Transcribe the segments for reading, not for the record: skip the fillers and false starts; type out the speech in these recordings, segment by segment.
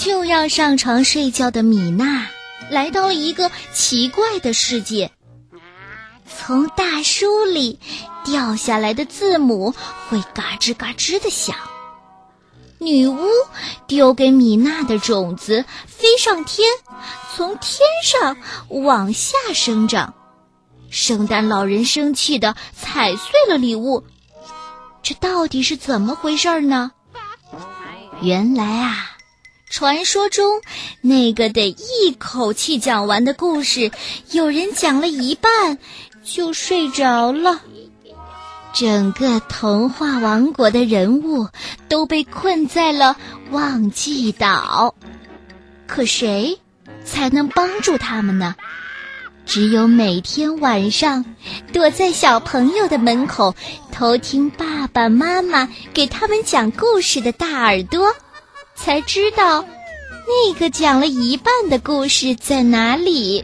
就要上床睡觉的米娜来到了一个奇怪的世界。从大书里掉下来的字母会嘎吱嘎吱地响，女巫丢给米娜的种子飞上天，从天上往下生长。圣诞老人生气地踩碎了礼物，这到底是怎么回事呢？原来啊，传说中那个得一口气讲完的故事，有人讲了一半就睡着了。整个童话王国的人物都被困在了忘记岛，可谁才能帮助他们呢？只有每天晚上躲在小朋友的门口偷听爸爸妈妈给他们讲故事的大耳朵，才知道那个讲了一半的故事在哪里。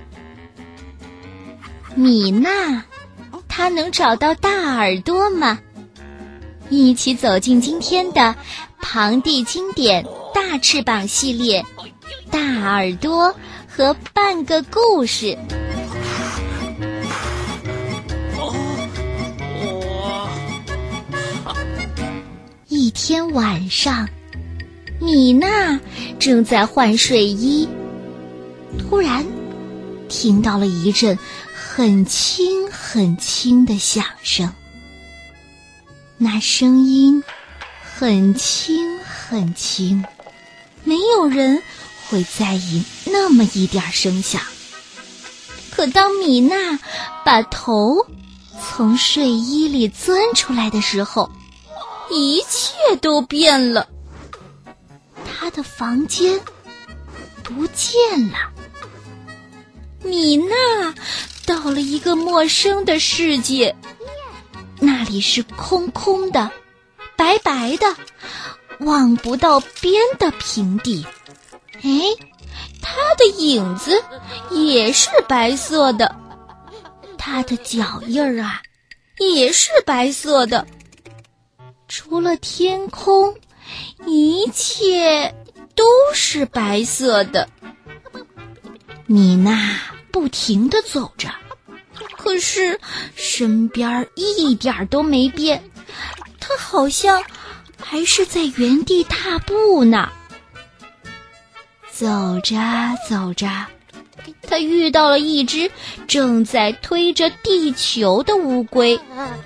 米娜，她能找到大耳朵吗？一起走进今天的庞蒂经典大翅膀系列，大耳朵和半个故事。一天晚上，米娜正在换睡衣，突然听到了一阵很轻很轻的响声。那声音很轻很轻，没有人会在意那么一点声响。可当米娜把头从睡衣里钻出来的时候，一切都变了。她的房间不见了。米娜到了一个陌生的世界，那里是空空的、白白的、望不到边的平地。她的影子也是白色的，她的脚印儿啊也是白色的。除了天空，一切都是白色的。米娜不停地走着，可是身边一点都没变，她好像还是在原地踏步呢。走着走着，她遇到了一只正在推着地球的乌龟。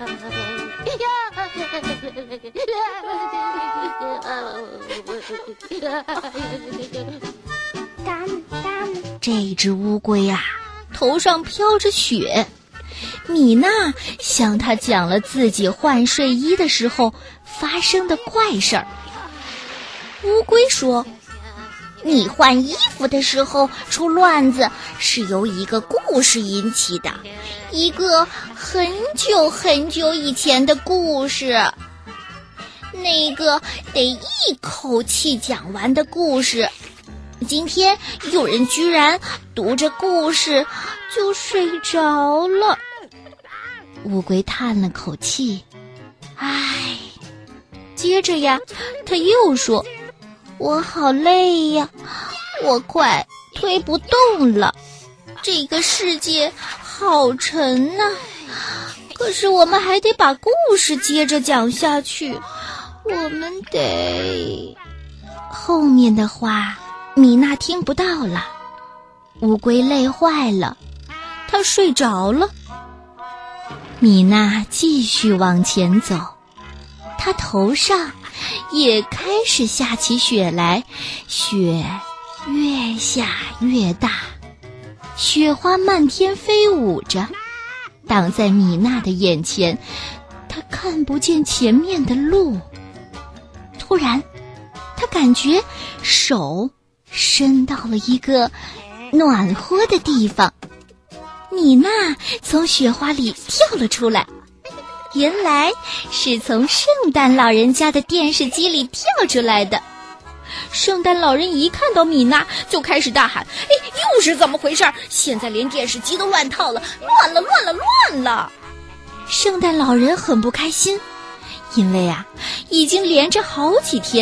这只乌龟啊，头上飘着雪。米娜向他讲了自己换睡衣的时候发生的怪事儿。乌龟说，你换衣服的时候出乱子是由一个故事引起的，一个很久很久以前的故事，那个得一口气讲完的故事。今天有人居然读着故事就睡着了。乌龟叹了口气，唉。接着呀，他又说，我好累呀，我快推不动了，这个世界好沉呐，可是我们还得把故事接着讲下去，我们得……后面的话米娜听不到了。乌龟累坏了，它睡着了。米娜继续往前走，她头上也开始下起雪来，雪越下越大，雪花漫天飞舞着，挡在米娜的眼前，她看不见前面的路。突然，她感觉手伸到了一个暖和的地方，米娜从雪花里跳了出来，原来是从圣诞老人家的电视机里跳出来的。圣诞老人一看到米娜就开始大喊，又是怎么回事？现在连电视机都乱套了，乱了乱了乱了！圣诞老人很不开心，因为已经连着好几天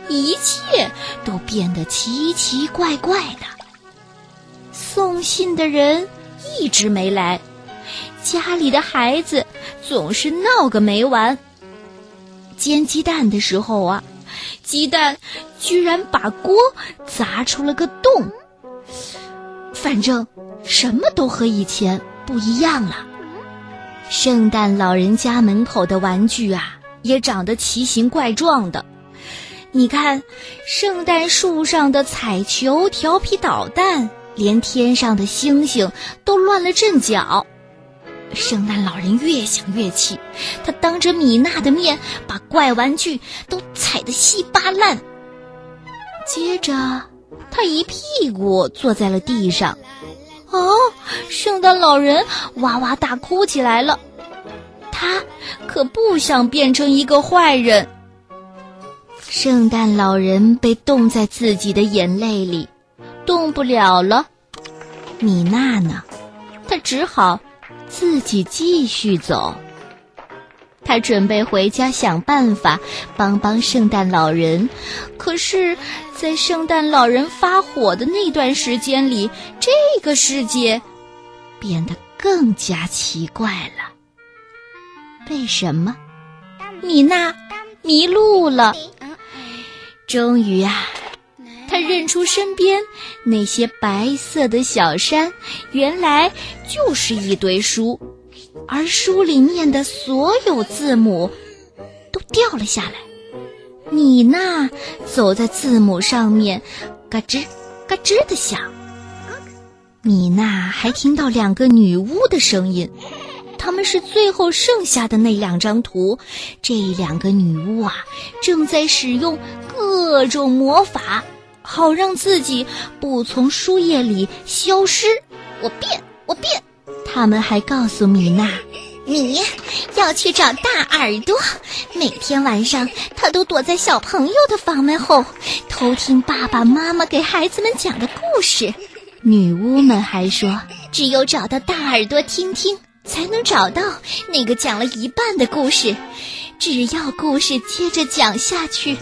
一切都变得奇奇怪怪的。送信的人一直没来，家里的孩子总是闹个没完。煎鸡蛋的时候啊，鸡蛋居然把锅砸出了个洞。反正什么都和以前不一样了。圣诞老人家门口的玩具啊，也长得奇形怪状的。你看，圣诞树上的彩球、调皮捣蛋，连天上的星星都乱了阵脚。圣诞老人越想越气，他当着米娜的面把怪玩具都踩得稀巴烂。接着他一屁股坐在了地上。圣诞老人哇哇大哭起来了。他可不想变成一个坏人。圣诞老人被冻在自己的眼泪里，动不了了。米娜呢？她只好自己继续走。她准备回家想办法帮帮圣诞老人，可是在圣诞老人发火的那段时间里，这个世界变得更加奇怪了。为什么？米娜迷路了。终于啊，她认出身边那些白色的小山，原来就是一堆书，而书里面的所有字母都掉了下来。米娜走在字母上面，嘎吱嘎吱地响。米娜还听到2个女巫的声音，她们是最后剩下的那2张图。这2个女巫啊，正在使用各种魔法，好让自己不从书页里消失。我变。他们还告诉米娜，你要去找大耳朵，每天晚上他都躲在小朋友的房门后，偷听爸爸妈妈给孩子们讲的故事。女巫们还说，只有找到大耳朵听听，才能找到那个讲了一半的故事。只要故事接着讲下去，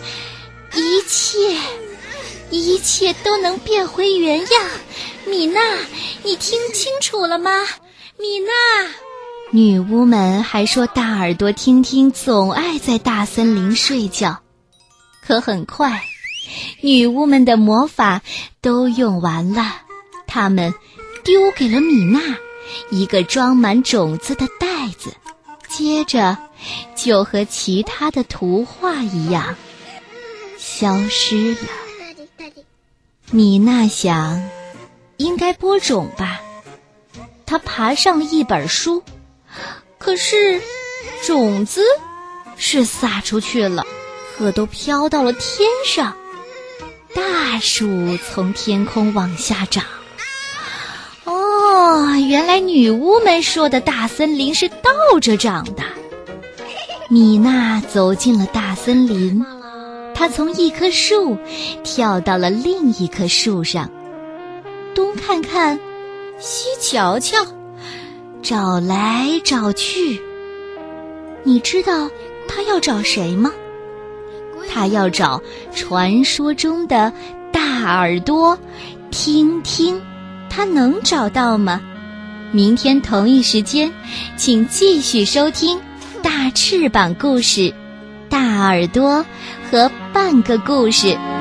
一切都能变回原样。米娜，你听清楚了吗？米娜。女巫们还说，大耳朵听听总爱在大森林睡觉。可很快，女巫们的魔法都用完了，她们丢给了米娜一个装满种子的袋子，接着就和其他的图画一样消失了。米娜想，应该播种吧。她爬上了一本书，可是种子是撒出去了，可都飘到了天上。大树从天空往下长。原来女巫们说的大森林是倒着长的。米娜走进了大森林，她从一棵树跳到了另一棵树上，东看看，西瞧瞧，找来找去。你知道她要找谁吗？她要找传说中的大耳朵听听。她能找到吗？明天同一时间，请继续收听大翅膀故事，大耳朵和半个故事。